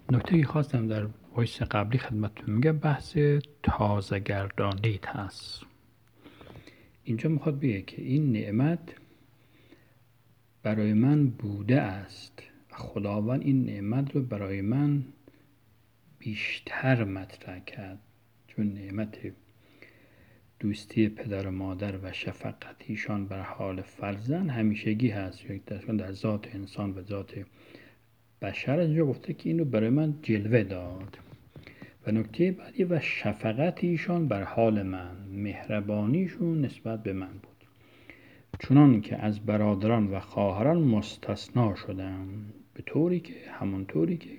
نکته خواستم در وایس قبلی خدمتتون میگم بحث تازه گردانیت هست. اینجا میخواد بگه که این نعمت برای من بوده است و خداوند این نعمت رو برای من بیشتر مطرح کرد، چون نعمت دوستی پدر و مادر و شفقتیشان بر حال فرزند همیشگی هست، در ذات انسان و ذات بشر. اینجا گفته که اینو برای من جلوه داد. و نکته بعدی و شفقتیشان بر حال من، مهربانیشون نسبت به من بود، چنان که از برادران و خواهران مستثنا شدم، به طوری که همونطوری که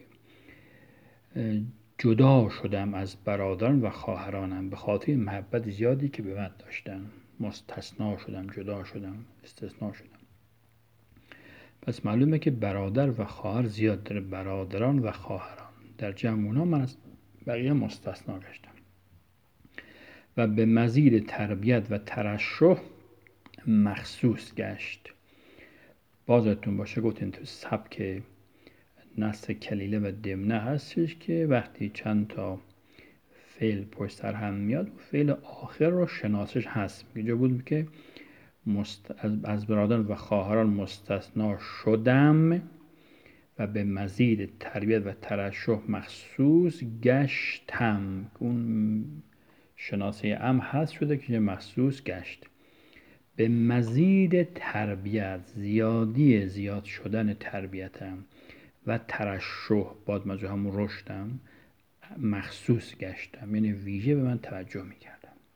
جدا شدم از برادران و خواهرانم به خاطر محبت زیادی که به من داشتن. مستثنا شدم، جدا شدم، استثنا شدم. پس معلومه که برادر و خواهر زیاد داره، برادران و خواهران. در جمع اونا من از بقیه مستثنا گشتم. و به مزید تربیت و ترشح مخصوص گشت. بازتون باشه گفتیم تو سبک نص کلیله و دمنه هستش که وقتی چند تا فعل پشت سر هم میاد فعل آخر رو شناسش هست. اینجا بود که از برادران و خواهران مستثنا شدم و به مزید تربیت و ترشح مخصوص گشتم. اون شناسه هست شده که مخصوص گشت. به مزید تربیت، زیاد شدن تربیتم و ترشح باد مجو همون رشدم مخصوص گشتم، یعنی ویژه به من توجه میکردم.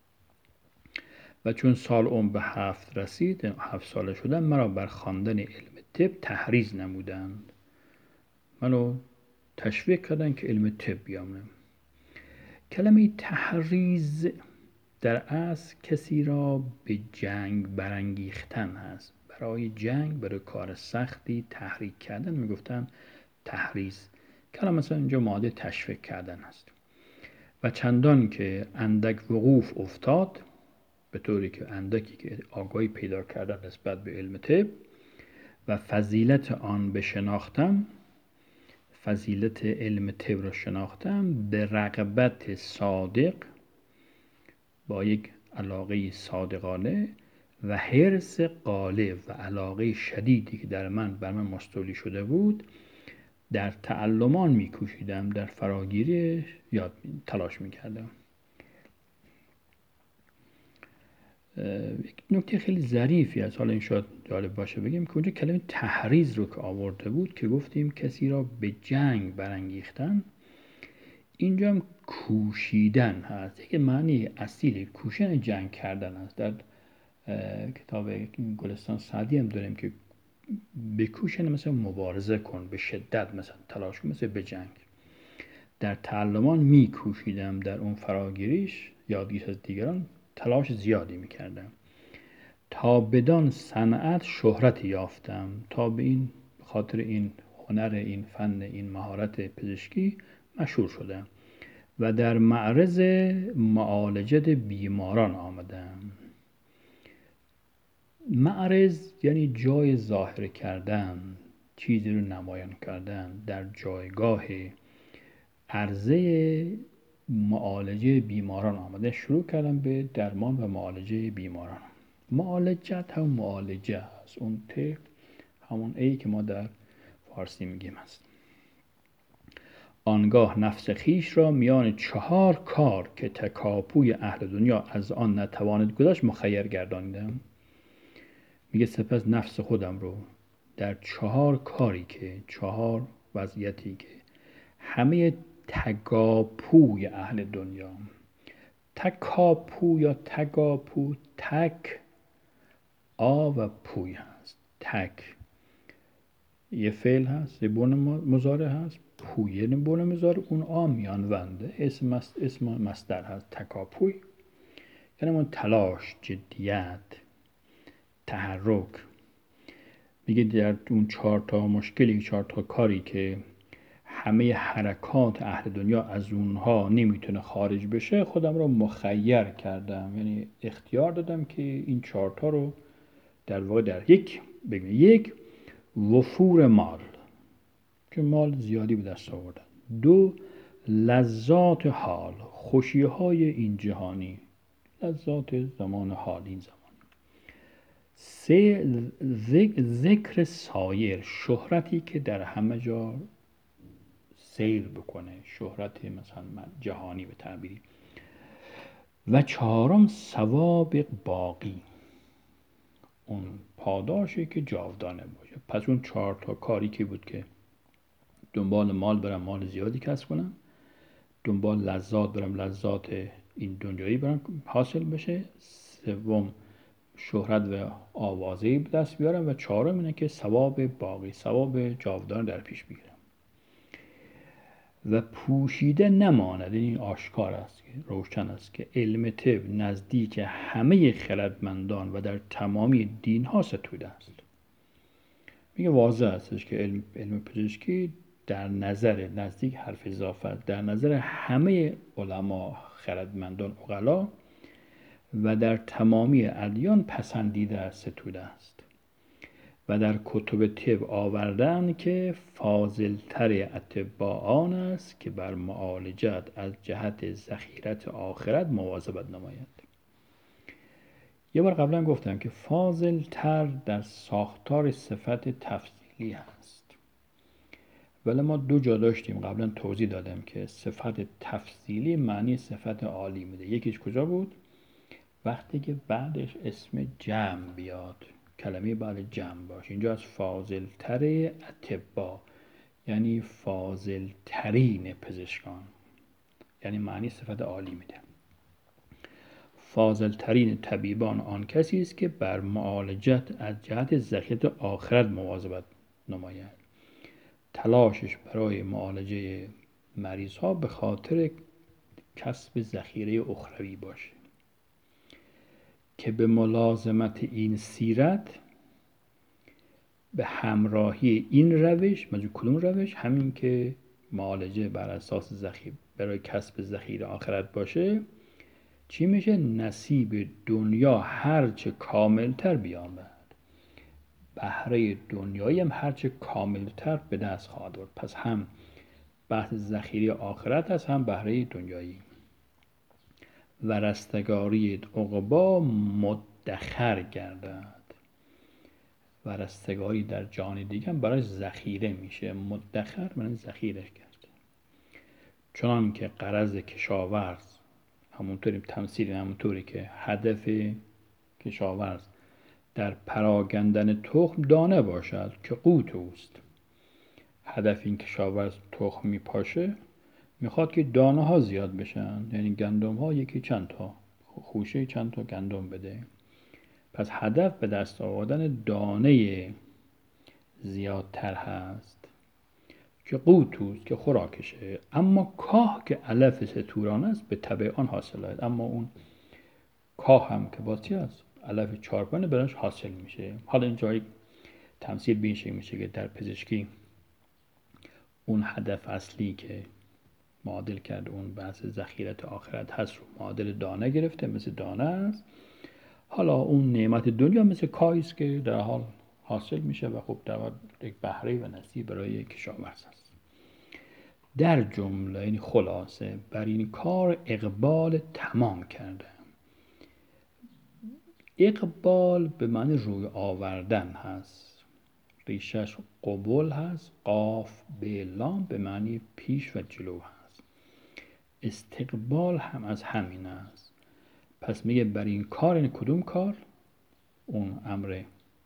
و چون سال عمر به 7 رسید، 7 ساله شدم، مرا بر خواندن علم طب تحریض نمودند. منو تشویق کردن که علم طب بیاموزم. کلمه تحریض در اصل کسی را به جنگ برانگیختن هست. برای جنگ، برای کار سختی تحریک کردن میگفتن تحریض. کلمه مثلا اینجا ماده تشویق کردن است. و چندان که اندک وقوف افتاد، به طوری که اندکی که آگاهی پیدا کردن نسبت به علم طب و فضیلت آن بشناختم، فضیلت علم طب را شناختم، به رغبت صادق، با یک علاقه صادقانه و حرص غالب و علاقه شدیدی که بر من مستولی شده بود، در تعلمان میکوشیدم، در فراگیری تلاش میکردم. یک نکته خیلی ظریفی از حالا این شاید جالب باشه بگیم که اونجا کلمه تحریض رو که آورده بود که گفتیم کسی را به جنگ برانگیختن، اینجا هم کوشیدن هست. یک معنی اصیل کوشیدن جنگ کردن هست. در کتاب گلستان سعدی هم داریم که بکوشن، مثلا مبارزه کن، به شدت مثلا تلاش کن، مثلا به جنگ. در تعلمان میکوشیدم، در اون فراگیریش یادگیری از دیگران تلاش زیادی میکردم، تا بدان صنعت شهرت یافتم، تا به این خاطر این هنر، این فن، این مهارت پزشکی مشهور شدم و در معرض معالجت بیماران آمدم. معرض یعنی جای ظاهر کردن، چیزی رو نمایان کردن. در جایگاه عرضه معالجه بیماران آمده، شروع کردم به درمان و معالجه بیماران. معالجت هم معالجه هست، اون ت همون ای که ما در فارسی میگیم هست. آنگاه نفس خیش را میان 4 کار که تکاپوی اهل دنیا از آن نتواند گذاشت مخیر گرداندم. میگه سپس نفس خودم رو در 4 کاری که 4 وضعیتی که همه تکاپوی اهل دنیا، تکاپو یا تکاپو، تک آ و پوی هست. تک یه فعل هست، یه بون مضارع هست، پوی یه بون مضارع، اون آ میان ونده، اسم مصدر هست. تکاپوی یعنی اون تلاش، جدیت، تحرک. میگه در اون 4 تا مشکلی، 4 تا کاری که همه حرکات اهل دنیا از اونها نمیتونه خارج بشه، خودم رو مخیر کردم، یعنی اختیار دادم که این 4 تا رو در واقع در یک وفور مال، که مال زیادی به دست آوردن، 2 لذات حال، خوشی های این جهانی، لذات زمان حال این زمان. 3 ذکر سایر، شهرتی که در همه جا سیر بکنه، شهرت مثلا جهانی به تعبیری. و 4 ثواب باقی، اون پاداشی که جاودانه باشه. پس اون 4 تا کاری که بود که دنبال مال برم مال زیادی کسب کنم، دنبال لذات برم لذات این دنیایی برم حاصل بشه، 3 شهرت و آوازه‌ای به دست بیارم، و 4 اینه که ثواب باقی، ثواب جاودانه در پیش بگیرم. و پوشیده نماند، این آشکار است، روشن است که علم طب نزدیک همه خردمندان و در تمامی دین ها ستوده است. میگه واضح استش که علم پزشکی در نظر، نزدیک حرف اضافه، در نظر همه علما، خردمندان، عقلا و در تمامی ادیان پسندیده است، ستوده است. و در کتب طب آوردن که فاضلتر اطباء آن است که بر معالجت از جهت ذخیرت آخرت مواظبت نماید. یه بار قبلا گفتم که فاضلتر در ساختار صفت تفضیلی هست، ولی ما 2 جا داشتیم قبلا توضیح دادم که صفت تفضیلی معنی صفت عالی میده. یکیش کجا بود؟ وقتی که بعدش اسم جمع بیاد، کلمه بعد جمع باشه. اینجا از فاضلتر اطباء یعنی فاضلترین پزشکان، یعنی معنی صفت عالی میده. فاضلترین طبیبان آن کسی است که بر معالجت از جهت ذخیرت آخرت مواظبت نماید. تلاشش برای معالجه مریض ها به خاطر کسب ذخیره اخروی باشه، که به ملازمت این سیرت، به همراهی این روش، منظور کدوم روش؟ همین که معالجه بر اساس ذخیره برای کسب ذخیره آخرت باشه، چی میشه؟ نصیب دنیا هرچه کاملتر بیامد، بهره دنیایی هم هرچه کاملتر به دست خواهد آورد. پس هم بحث ذخیره آخرت هست، هم بهره دنیایی. و رستگاری عقبا مدخر گردد، و رستگاری در جان دیگه هم برای ذخیره میشه. مدخر معنی ذخیره کرده. چنان که غرض کشاورز، همونطوری تمثیل همونطوری که هدف کشاورز در پراگندن تخم دانه باشد که قوت اوست. هدف این کشاورز تخم میپاشه، میخواد که دانه ها زیاد بشن، یعنی گندم ها یکی چند تا خوشه چند تا گندم بده. پس هدف به دست آوردن دانه زیادتر هست که قوت اوست، که خوراکشه. اما کاه که علف ستوران است به تبع آن حاصل است. اما اون کاه هم که باطی است، علف چارپانه براش حاصل میشه. حالا اینجا تمثیل به این شکل میشه که در پزشکی اون هدف اصلی که معادل کرده اون بحث ذخیرت آخرت هست رو معادل دانه گرفته، مثل دانه است. حالا اون نعمت دنیا مثل کاهی است که در حال حاصل میشه و خب در واقع یک بهره و نصیب برای کشاورز است. در جمله، یعنی خلاصه، بر این کار اقبال تمام کرده. اقبال به معنی روی آوردن هست، ریشش قبول هست، قاف به لام به معنی پیش و جلو هست. استقبال هم از همین است. پس میگه بر این کار، این کدوم کار؟ اون امر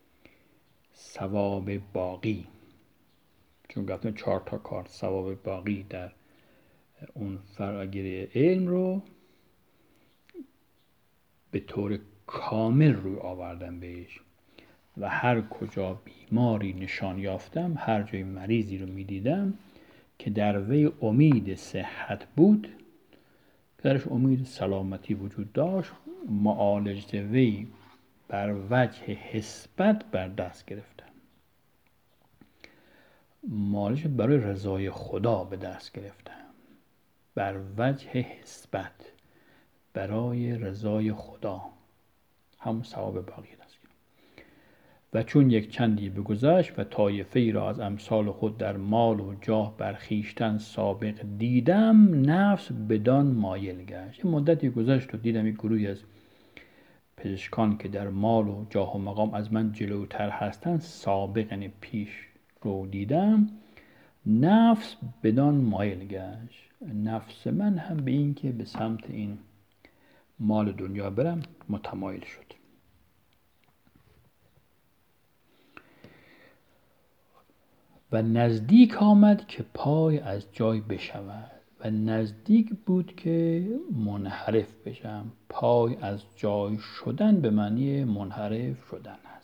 ثواب باقی، چون گفتن 4 تا کار. ثواب باقی در اون فراگیری علم رو به طور کامل روی آوردن بهش. و هر کجا بیماری نشان یافتم، هر جای مریضی رو میدیدم که در وی امید صحت بود، درش امید سلامتی وجود داشت، معالجه وی بر وجه حسبت بر دست گرفتم. معالجه برای رضای خدا به دست گرفتم، بر وجه حسبت، برای رضای خدا، همون ثواب باقی است. و چون یک چندی بگذشت و طایفه‌ای را از امثال خود در مال و جاه بر خویشتن سابق دیدم، نفس بدان مایل گشت. مدتی گذشت و دیدم یک گروهی از پزشکان که در مال و جاه و مقام از من جلوتر هستند، سابق یعنی پیش رو دیدم، نفس بدان مایل گشت. نفس من هم به این که به سمت این مال دنیا برم متمایل شد. و نزدیک آمد که پای از جای بشود، و نزدیک بود که منحرف بشم. پای از جای شدن به معنی منحرف شدن